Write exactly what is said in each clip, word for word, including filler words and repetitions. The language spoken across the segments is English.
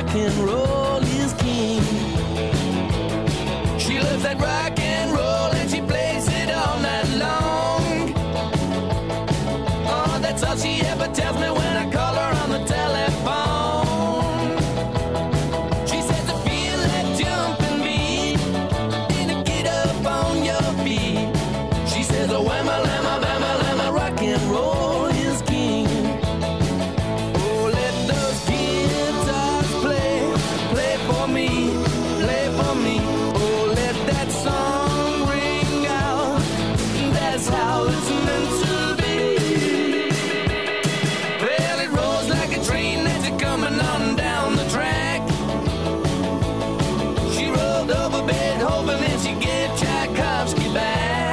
rock and roll is king. She loves that rock and roll and she plays it all night long. Oh, that's all she ever tells me when I call her on the telephone. She says I feel that jumping beat, and to get up on your feet. She says, oh, whamma, lamma, bamma, lamma, rock and roll is king. Oh, let those guitars play, play for me, play for me. Oh, let that song ring out, that's how it's meant to be. Well, it rolls like a train that's coming on down the track. She rolled over Beethoven and she gave Tchaikovsky back.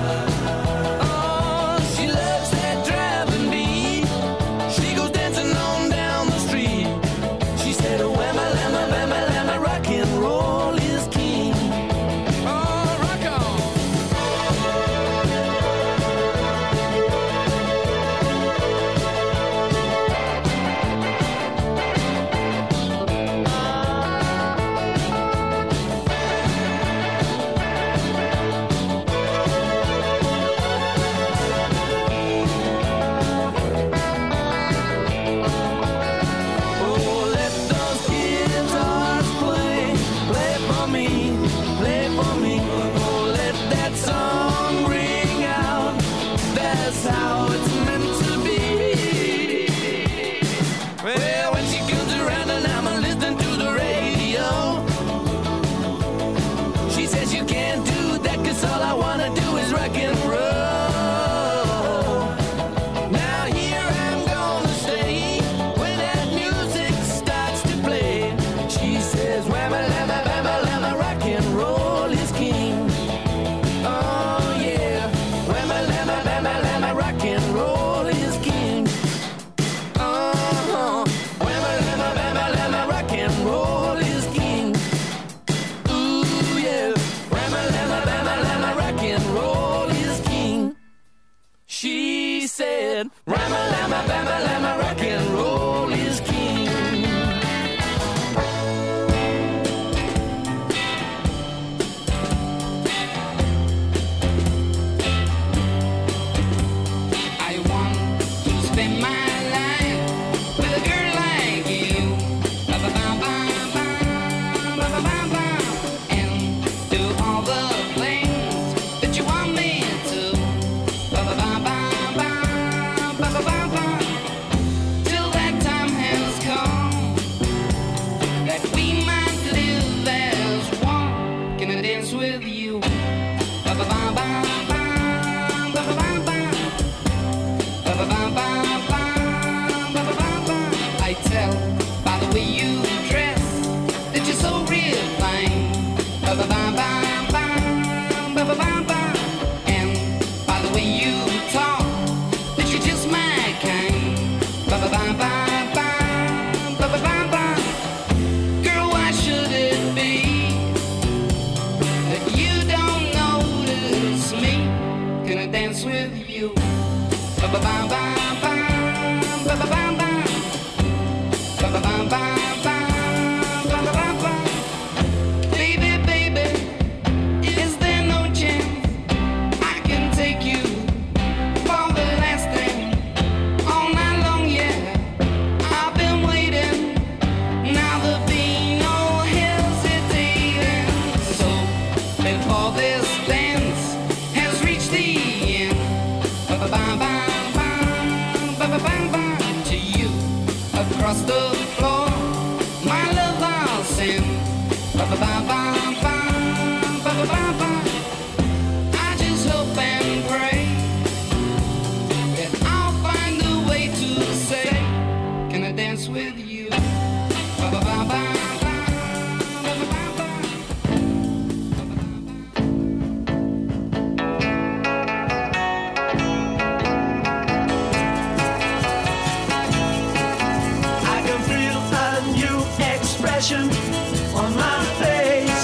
Oh, she loves that driving beat. She goes dancing on down the street. She said, oh, whamma, lamma, bamma, lamma, rock and roll is king. Oh, rock on. Oh, let those guitars play, play for me, play for me. Oh, let that song ring out, that's how it's meant to be. Well, when she comes around and I'm listening to the radio, she says you can't do that 'cause all I wanna do is rock and roll. Now here I'm gonna stay when that music starts to play. She says, whamma, lamma, bamma, lamma, rock and roll is king. Oh yeah, whamma, lamma, bamma, lamma, rock and roll is king. Uh-huh, whamma, lamma, bamma, lamma, rock and roll is king. Ooh yeah, whamma, lamma, bamma, lamma, rock and roll is king. She said, whamma, lamma, bamma, lamma, rock and roll is king. I want to spend my life with a girl like you. Ba-ba-ba-ba-ba, ba-ba-ba-ba, and do all the things that you want me to. Ba-ba-ba-ba-ba, ba-ba-ba-ba, till that time has come that we might live as one. Can I dance with you? Ba-ba-ba-ba-ba, ba-ba-ba-ba. Ba-ba-ba-ba-ba, ba-ba-ba-ba. I tell by the way you dress that you're so real fine. Ba-ba-ba-ba-ba, ba-ba-ba-ba. And by the way you talk that you're just my kind. Ba-ba-ba-ba-ba, ba-ba-ba-ba. Girl, why should it be that you don't notice me? Can I dance with you? Ba-ba-ba-ba-ba, ba-ba-ba-ba, ba-ba-ba-ba-ba, ba-ba-ba-ba. Baby, baby, is there no chance I can take you for the last thing all night long? Yeah, I've been waiting. Now there'll be no hesitating. So before this dance has reached the end, ba-ba-ba-ba, ba-ba-ba-ba, to you across the floor, my love I'll send. Ba-ba-ba-ba-ba, ba-ba-ba-ba. I just hope and pray that I'll find a way to say, can I dance with you? Ba-ba-ba-ba, ba-ba-ba-ba. I can feel a new expression on my face.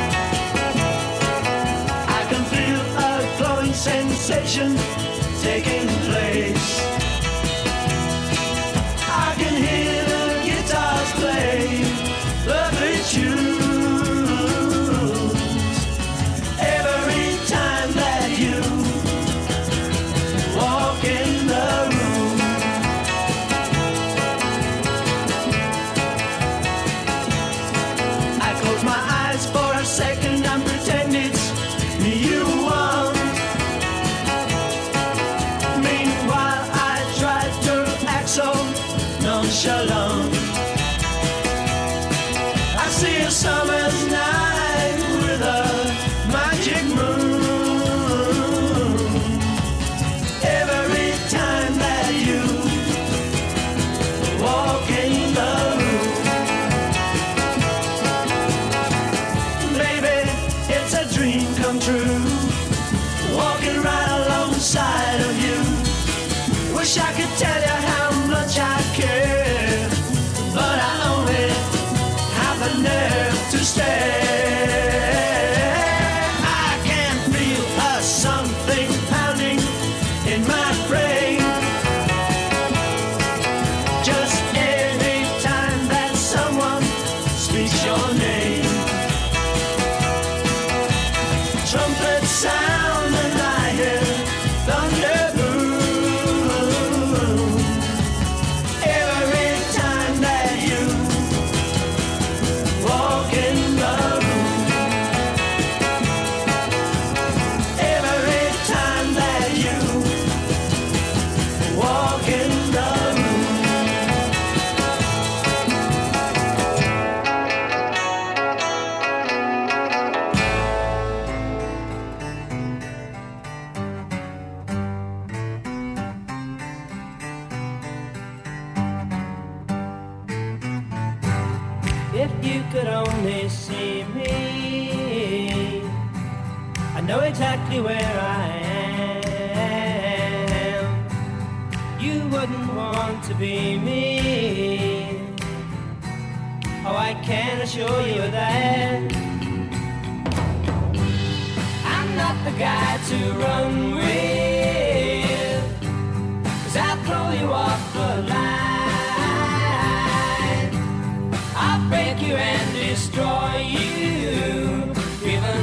I can feel a glowing sensation taking place. I can hear the guitars play. wish I could tell you how much I care, but I only have the nerve to stare. I can feel a something pounding in my brain. Just every time that someone speaks your name. Trumpet sound and I hear thunder boom. Every time that you walk in the room. Every time that you walk in the room. If you could only see me, I know exactly where I am. You wouldn't want to be me. Oh, I can assure you that I'm not the guy to run with, 'cause I'll throw you off the line. I'll break you and destroy you, given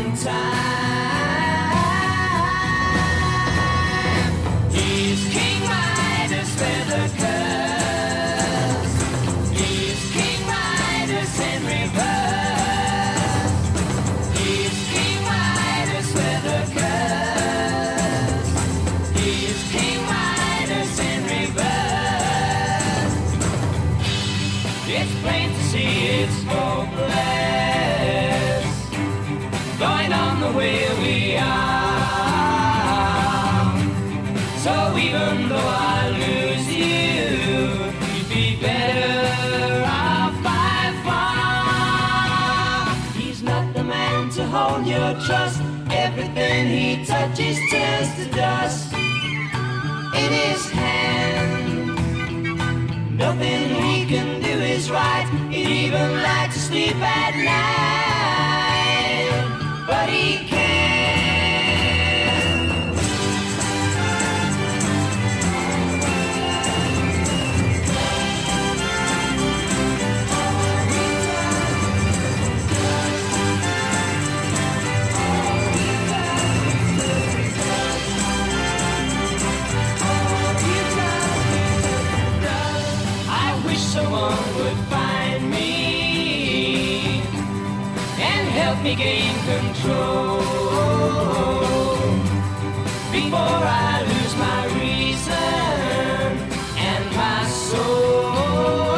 time. He's King Midas, feather curse. He's King Midas in reverse. He's King Midas, feather curse. He's King Midas in reverse. It's plain to see it's hopeless, going on the way we are. So even though I lose you, you'd be better off by far. He's not the man to hold your trust. Everything he touches turns to dust in his hand. Nothing he can do is right. He'd even like to sleep at night, but he can't. I wish someone would find me and help me gain control before I lose my reason and my soul.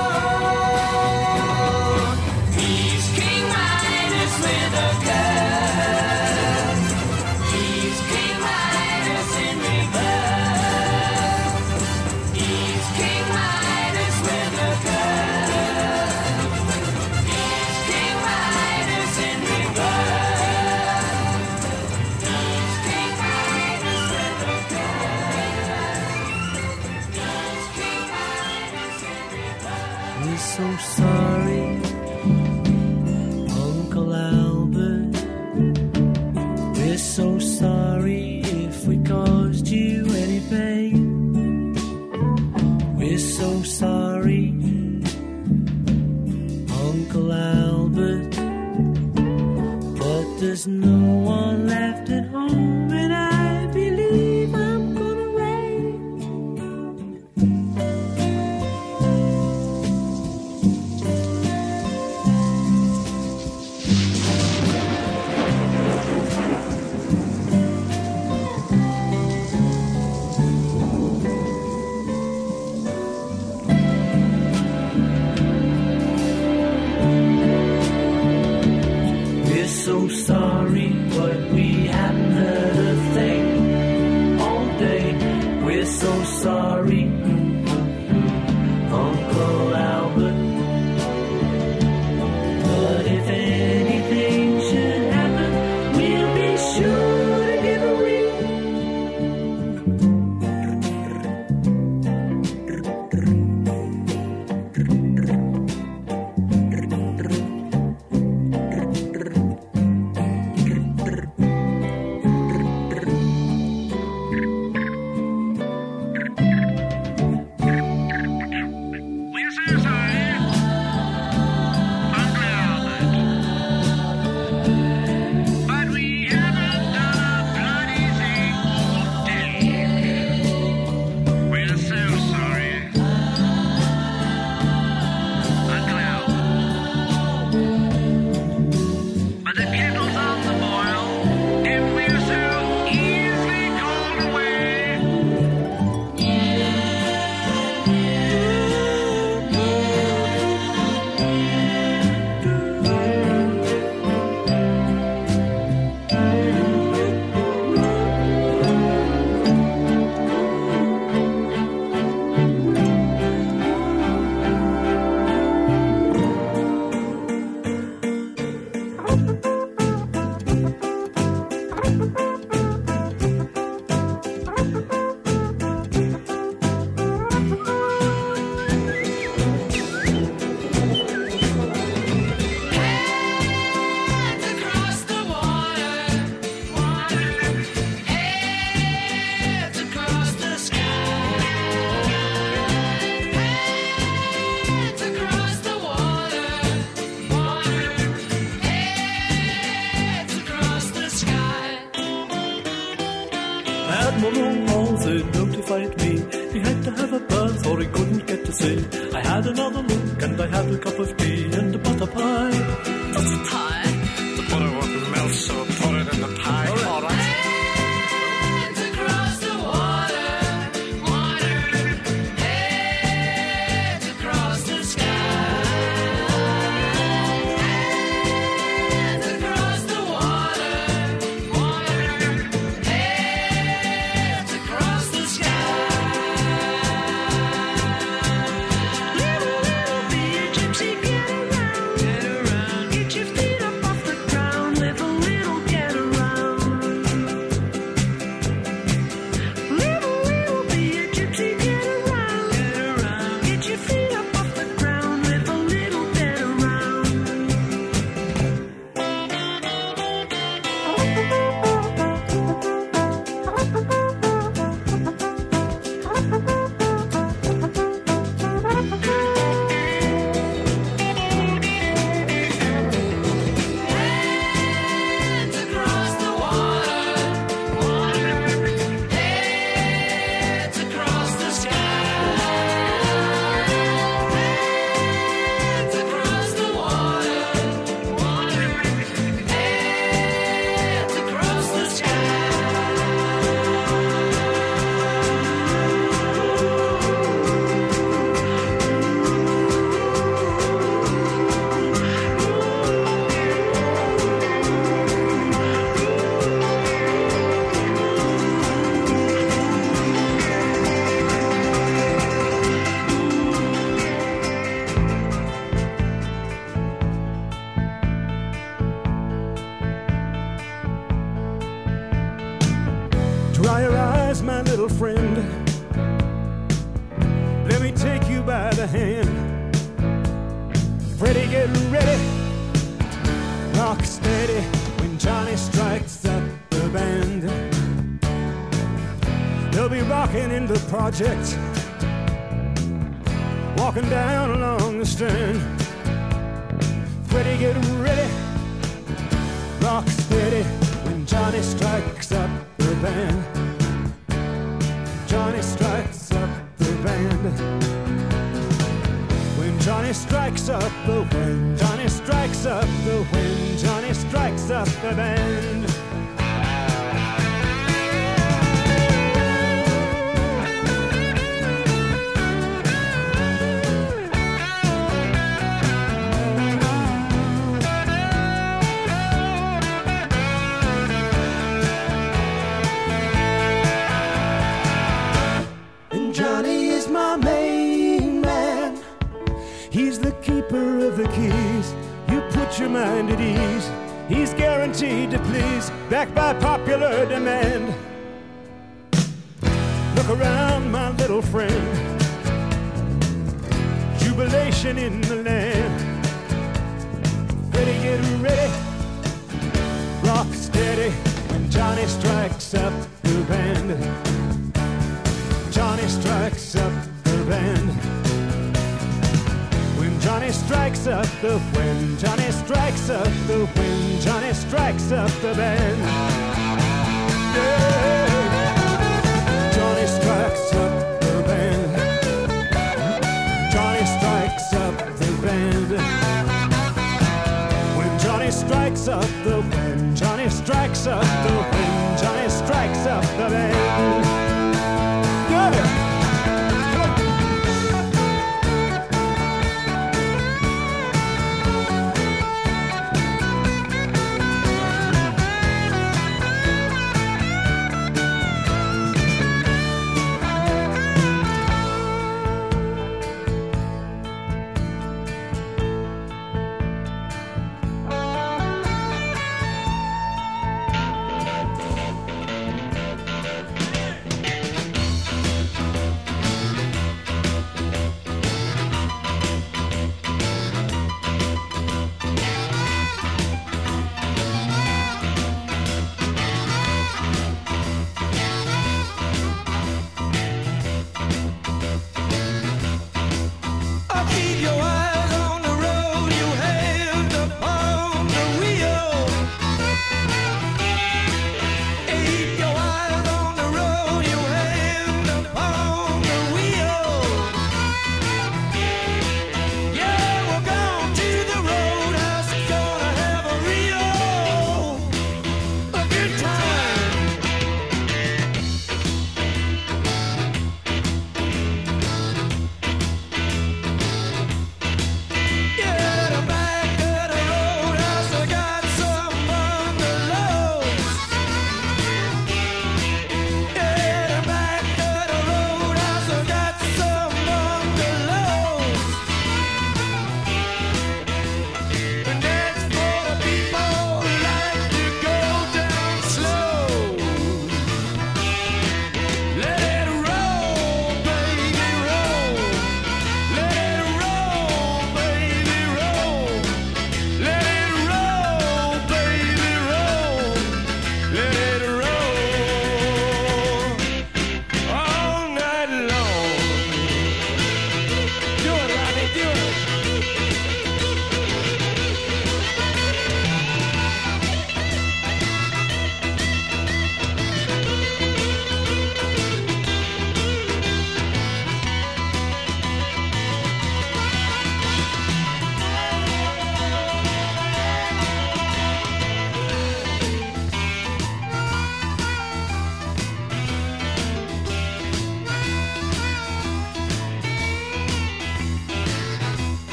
He's King Midas with a curse. He's King Midas in reverse. He's King Midas with a curse. He's King Midas in reverse. He's King Midas with a curse. He's King Midas in reverse. We're so sorry, Uncle Albert. We're so sorry if we caused you any pain. We're so sorry, Uncle Albert. But there's no one left at home, and I believe I'm gonna rain. We're so sorry, but we haven't heard a thing all day. We're so sorry, Uncle Albert. But if anything should happen, we'll be sure to give a ring. quiet me. He had to have a bath or he couldn't get to sea. I had another look and I had a cup of tea and a butter pie. Butter pie? The butter wouldn't melt, so put it in the pie. All right. All right. Hands across the water, water. Heads across the sky. Hands across the water, water. Heads across the sky. Little, little bee, gypsy, get around. Get around. Get your feet up off the ground. Little, little, get around. Little, little bee, gypsy, get around. Get around. Get your feet up off the ground. Little, little, get around. Hands across the water, water. Heads across the sky. Hands across the water, water. Heads across the sky. Dry your eyes, my little friend. Let me take you by the hand. Freddie, get ready. Rock steady when Johnny strikes up the band. They'll be rocking in the project, walking down along the strand. Freddie, get ready. Rock steady when Johnny strikes up the band. Johnny strikes up the band. When Johnny strikes up the wind, Johnny strikes up the wind, Johnny strikes up the band. And Johnny is my main man. He's the keeper of the keys. You put your mind at ease. He's guaranteed to please, backed by popular demand. Look around, my little friend. Jubilation in the land. Ready, get ready. Rock steady when Johnny strikes up the band. Johnny strikes up the band. When Johnny strikes up the wind, Johnny strikes up the wind, Johnny strikes up the band. Yeah. Johnny strikes up the band. Johnny strikes up the band. When Johnny strikes up the wind, Johnny strikes up the wind, Johnny strikes up the band. Got it.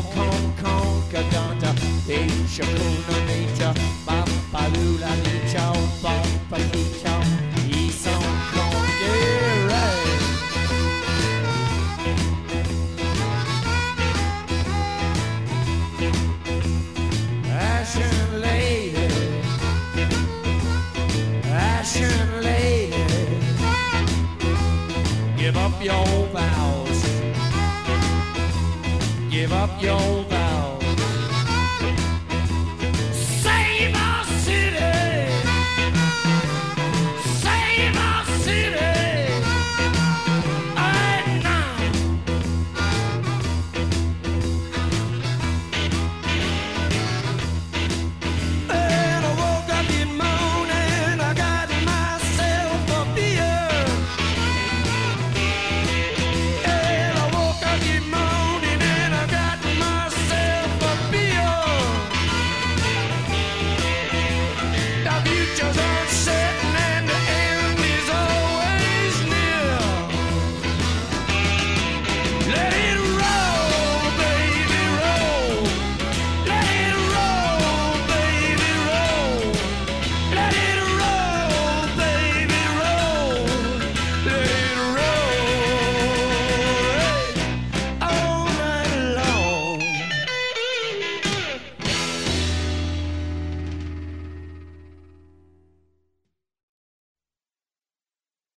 con con caganta e shakuna nature papalula nicha papa nicha e son con get right. Ashen lady, ashen lady, give up your vows, give up your vows.